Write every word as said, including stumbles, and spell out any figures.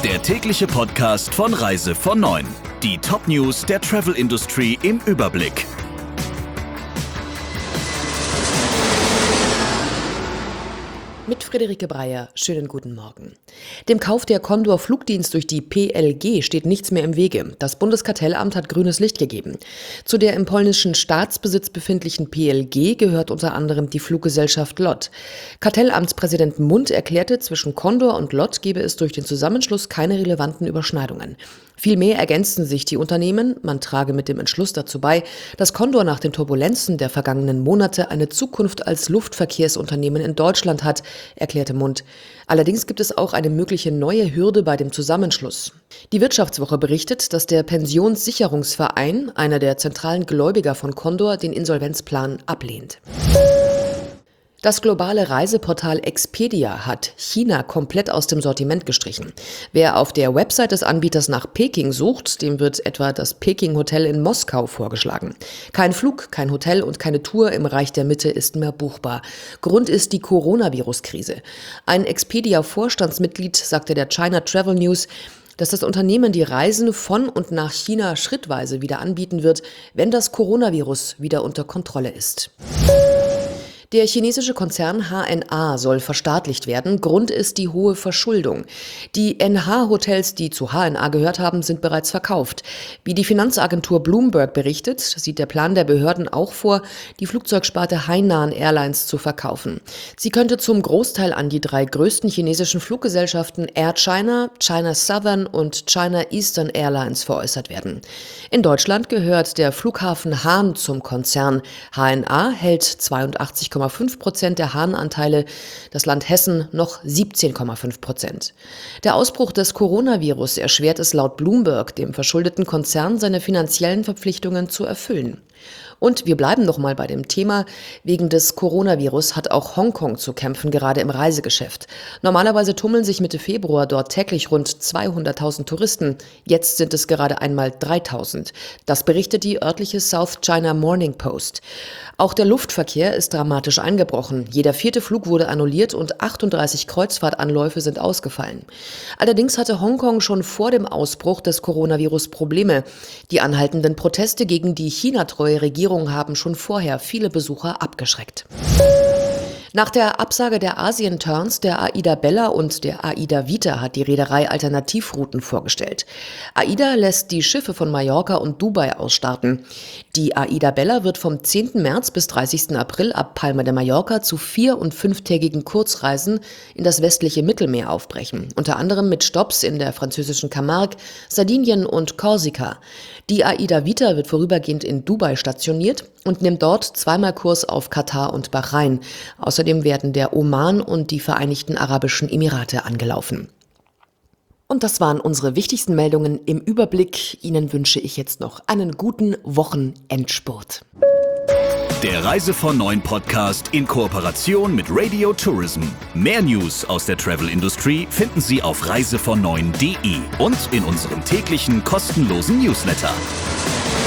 Der tägliche Podcast von Reise von neun. Die Top-News der Travel-Industrie im Überblick. Mit Friederike Breyer, schönen guten Morgen. Dem Kauf der Condor Flugdienst durch die P L G steht nichts mehr im Wege. Das Bundeskartellamt hat grünes Licht gegeben. Zu der im polnischen Staatsbesitz befindlichen P L G gehört unter anderem die Fluggesellschaft L O T. Kartellamtspräsident Mundt erklärte, zwischen Condor und L O T gebe es durch den Zusammenschluss keine relevanten Überschneidungen. Vielmehr ergänzten sich die Unternehmen, man trage mit dem Entschluss dazu bei, dass Condor nach den Turbulenzen der vergangenen Monate eine Zukunft als Luftverkehrsunternehmen in Deutschland hat, erklärte Mundt. Allerdings gibt es auch eine mögliche neue Hürde bei dem Zusammenschluss. Die Wirtschaftswoche berichtet, dass der Pensionssicherungsverein, einer der zentralen Gläubiger von Condor, den Insolvenzplan ablehnt. Das globale Reiseportal Expedia hat China komplett aus dem Sortiment gestrichen. Wer auf der Website des Anbieters nach Peking sucht, dem wird etwa das Peking-Hotel in Moskau vorgeschlagen. Kein Flug, kein Hotel und keine Tour im Reich der Mitte ist mehr buchbar. Grund ist die Coronavirus-Krise. Ein Expedia-Vorstandsmitglied sagte der China Travel News, dass das Unternehmen die Reisen von und nach China schrittweise wieder anbieten wird, wenn das Coronavirus wieder unter Kontrolle ist. Der chinesische Konzern H N A soll verstaatlicht werden. Grund ist die hohe Verschuldung. Die N H-Hotels, die zu H N A gehört haben, sind bereits verkauft. Wie die Finanzagentur Bloomberg berichtet, sieht der Plan der Behörden auch vor, die Flugzeugsparte Hainan Airlines zu verkaufen. Sie könnte zum Großteil an die drei größten chinesischen Fluggesellschaften Air China, China Southern und China Eastern Airlines veräußert werden. In Deutschland gehört der Flughafen Hahn zum Konzern. H N A hält zweiundachtzig Komma fünf Prozent der Hahn-Anteile, das Land Hessen noch siebzehn Komma fünf Prozent. Der Ausbruch des Coronavirus erschwert es laut Bloomberg dem verschuldeten Konzern, seine finanziellen Verpflichtungen zu erfüllen. Und wir bleiben noch mal bei dem Thema. Wegen des Coronavirus hat auch Hongkong zu kämpfen, gerade im Reisegeschäft. Normalerweise tummeln sich Mitte Februar dort täglich rund zweihunderttausend Touristen. Jetzt sind es gerade einmal dreitausend. Das berichtet die örtliche South China Morning Post. Auch der Luftverkehr ist dramatisch eingebrochen. Jeder vierte Flug wurde annulliert und achtunddreißig Kreuzfahrtanläufe sind ausgefallen. Allerdings hatte Hongkong schon vor dem Ausbruch des Coronavirus Probleme. Die anhaltenden Proteste gegen die China-treue Regierung haben schon vorher viele Besucher abgeschreckt. Nach der Absage der Asien-Turns der AIDA Bella und der AIDA Vita hat die Reederei Alternativrouten vorgestellt. AIDA lässt die Schiffe von Mallorca und Dubai ausstarten. Die AIDA Bella wird vom zehnten März bis dreißigsten April ab Palma de Mallorca zu vier- und fünftägigen Kurzreisen in das westliche Mittelmeer aufbrechen, unter anderem mit Stopps in der französischen Camargue, Sardinien und Korsika. Die AIDA Vita wird vorübergehend in Dubai stationiert und nimmt dort zweimal Kurs auf Katar und Bahrain. Außerdem werden der Oman und die Vereinigten Arabischen Emirate angelaufen. Und das waren unsere wichtigsten Meldungen im Überblick. Ihnen wünsche ich jetzt noch einen guten Wochenendspurt. Der Reise von neun Podcast in Kooperation mit Radio Tourism. Mehr News aus der Travel-Industrie finden Sie auf reise von neun punkt de und in unserem täglichen kostenlosen Newsletter.